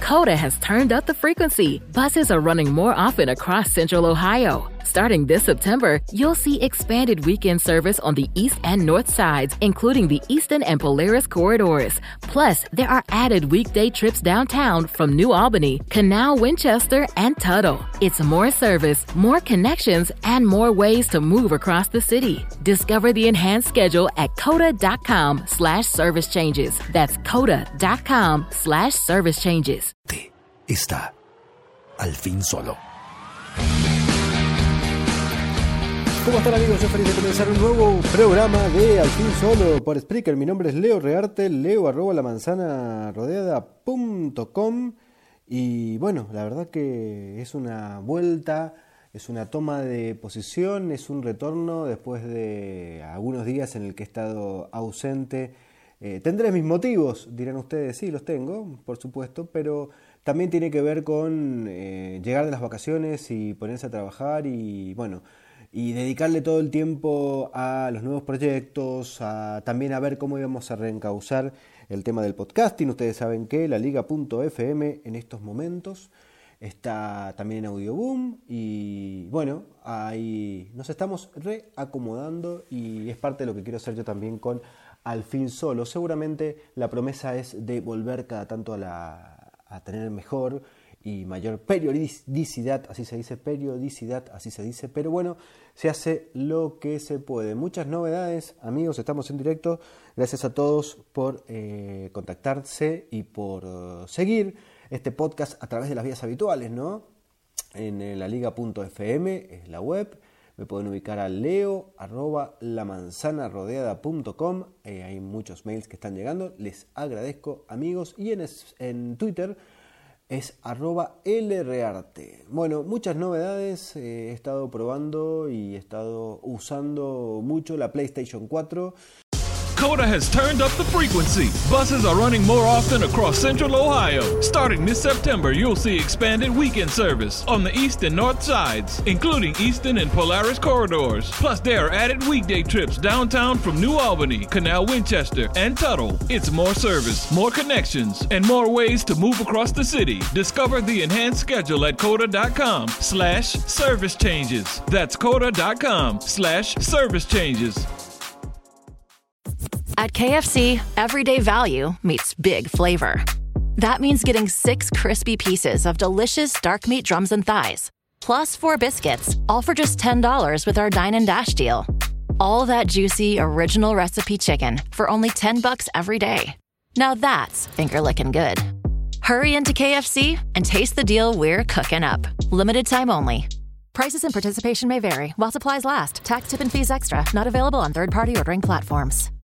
Coda has turned up the frequency. Buses are running more often across Central Ohio. Starting this September, you'll see expanded weekend service on the east and north sides, including the Easton and Polaris corridors. Plus, there are added weekday trips downtown from New Albany, Canal, Winchester, and Tuttle. It's more service, more connections, and more ways to move across the city. Discover the enhanced schedule at coda.com/service changes. That's coda.com/service changes. Está al fin solo. ¿Cómo están, amigos? Yo feliz de comenzar un nuevo programa de Al fin solo por Spreaker. Mi nombre es Leo Rearte, leo@lamanzanarodeada.com. Y bueno, la verdad que es una vuelta, es una toma de posición, es un retorno después de algunos días en el que he estado ausente. Tendré mis motivos, dirán ustedes. Sí, los tengo, por supuesto, pero también tiene que ver con llegar de las vacaciones y ponerse a trabajar y bueno, y dedicarle todo el tiempo a los nuevos proyectos, también a ver cómo íbamos a reencauzar el tema del podcasting. Ustedes saben que la Liga.fm en estos momentos está también en Audioboom y bueno, ahí nos estamos reacomodando y es parte de lo que quiero hacer yo también con Al fin solo. Seguramente la promesa es de volver cada tanto a tener mejor y mayor periodicidad, así se dice, pero bueno, se hace lo que se puede. Muchas novedades, amigos, estamos en directo. Gracias a todos por contactarse y por seguir este podcast a través de las vías habituales, ¿no? En la Liga.fm es la web. Me pueden ubicar a leo@lamanzanarodeada.com. Hay muchos mails que están llegando. Les agradezco, amigos. Y en Twitter es @lrearte. Bueno, muchas novedades. He estado probando y he estado usando mucho la PlayStation 4. Coda has turned up the frequency. Buses are running more often across Central Ohio. Starting this September, you'll see expanded weekend service on the east and north sides, including Easton and Polaris corridors. Plus, there are added weekday trips downtown from New Albany, Canal, Winchester, and Tuttle. It's more service, more connections, and more ways to move across the city. Discover the enhanced schedule at coda.com/service changes. That's coda.com/service changes. At KFC, everyday value meets big flavor. That means getting 6 crispy pieces of delicious dark meat drums and thighs, plus 4 biscuits, all for just $10 with our Dine and Dash deal. All that juicy, original recipe chicken for only $10 every day. Now that's finger-licking good. Hurry into KFC and taste the deal we're cooking up. Limited time only. Prices and participation may vary while supplies last. Tax, tip, and fees extra. Not available on third-party ordering platforms.